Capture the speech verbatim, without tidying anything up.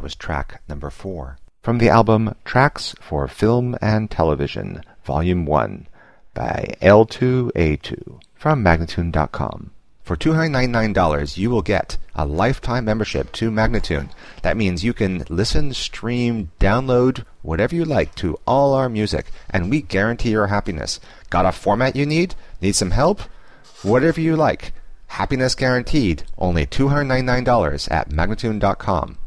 That was track number four. From the album Tracks for Film and Television, Volume one, by L two A two, from Magnatune dot com. For two hundred ninety-nine dollars, you will get a lifetime membership to Magnatune. That means you can listen, stream, download, whatever you like to all our music, and we guarantee your happiness. Got a format you need? Need some help? Whatever you like. Happiness guaranteed. Only two hundred ninety-nine dollars at Magnatune dot com.